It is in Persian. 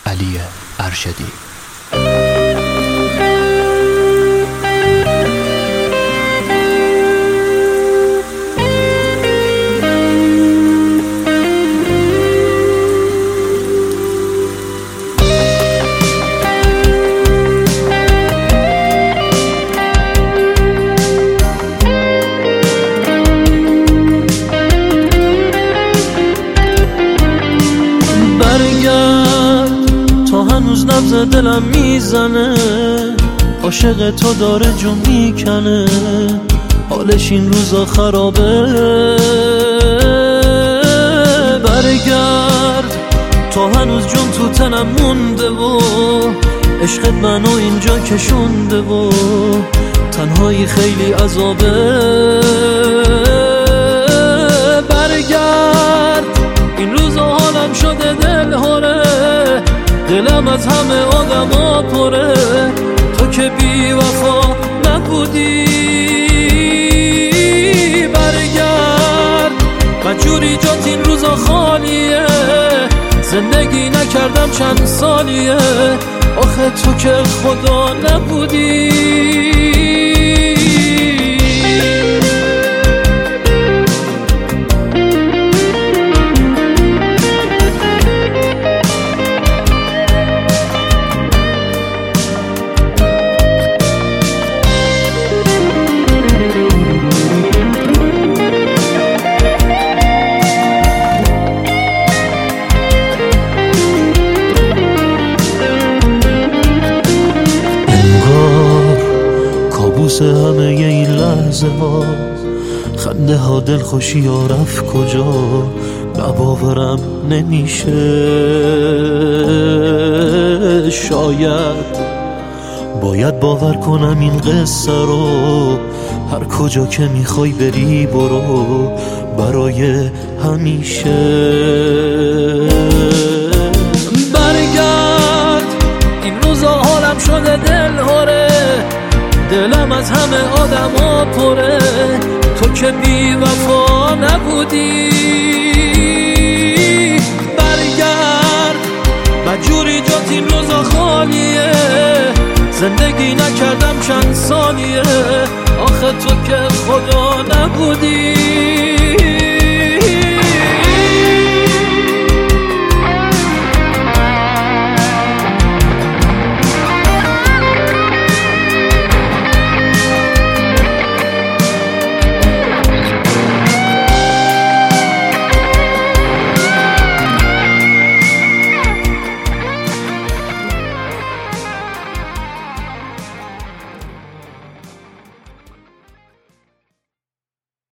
علی ارشدی. هنوز نبض دلم میزنه، عاشق تو داره جون میکنه، حالش این روزا خرابه. برگرد تو هنوز جون تو تنم مونده و عشقت منو اینجا کشونده و تنهایی خیلی عذابه. برگرد این روزا حالم شده دلهوره، دلم از همه آدما پره، تو که بی وفا نبودی. برگرد مجبوری جات این روزا خالیه، زندگی نکردم چند سالیه، آخه تو که خدا نبودی. همه این لحظه ها، خنده ها، دلخوشی ها رفت کجا، باورم نمیشه. شاید باید باور کنم این قصه رو، هر کجا که میخوای بری برو، برای همیشه. برگرد این روزا حالم شده دلهوره، دلم از همه آدما پره، تو که بی وفا نبودی. برگرد مجبوری جات این روزا خالیه، زندگی نکردم چند سالیه، آخه تو که خدا نبودی.